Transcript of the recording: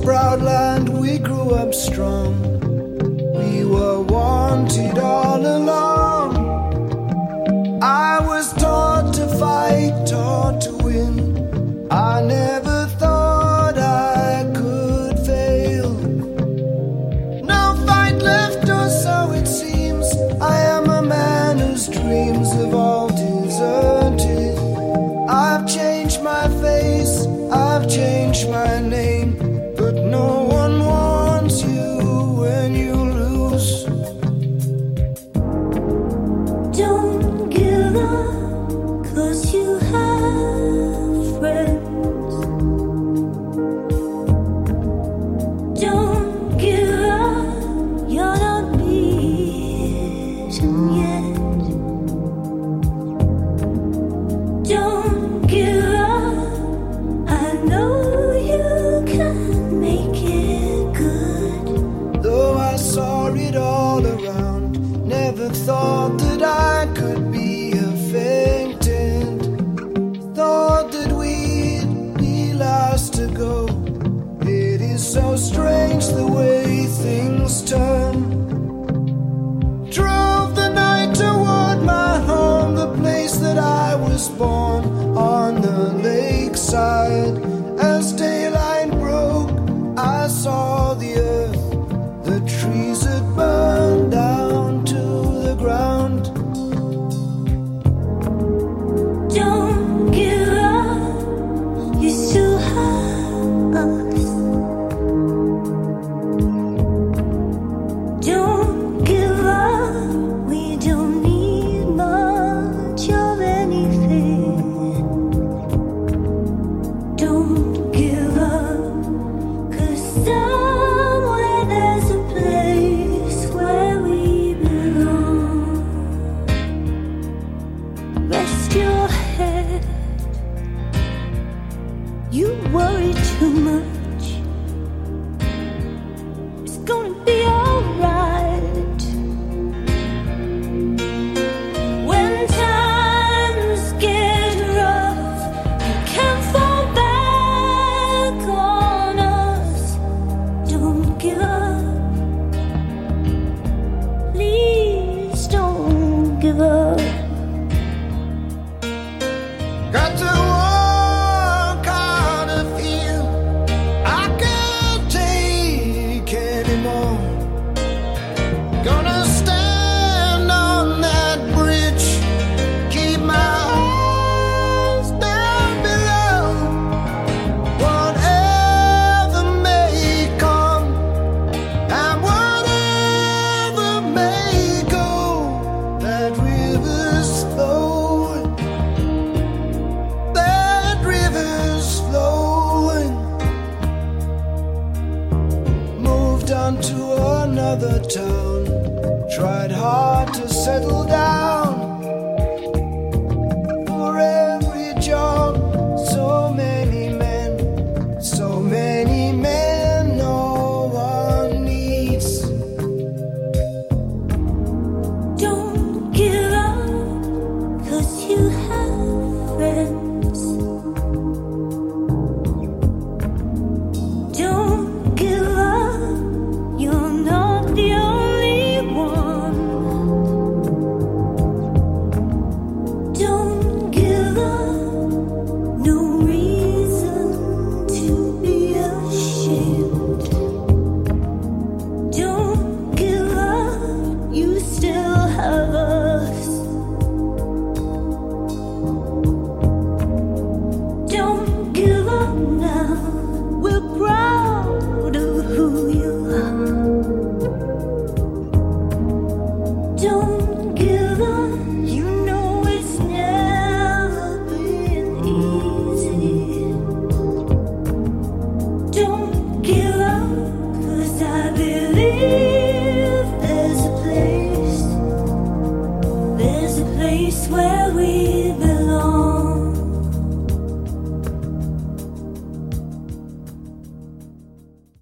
proud land, we grew up strong. We were wanted all along. I was taught to fight, taught to win. I never thought I could fail. No fight left, or so it seems. I am a man whose dreams have all deserted. I've changed my face, I've changed my name, but no one wants you when you lose. Don't give up, 'cause you have friends. Don't give up, you're not beaten yet. Don't give up, I know you can make it good. Though I saw it all around, never thought that I could be a faintant. Thought that we'd be last to go. It is so strange the way things turn. Drove the night toward my home, the place that I was born, on the lakeside. As daylight broke, I saw the earth, the trees had burned down to the ground. Don't give up, you still have us. Don't give up, we don't need much of anything. Don't give up, 'cause somewhere there's a place where we belong. Rest your head, you worry too much. It's gonna be alright. When times get rough, you can fall back on us. Don't give up, please don't give up. Got to walk out of here, I can't take anymore. Gonna stand on that bridge, keep my eyes down below. Whatever may come, and whatever may go, that river's flowing, that river's flowing. Moved on to another town, tried hard to settle down.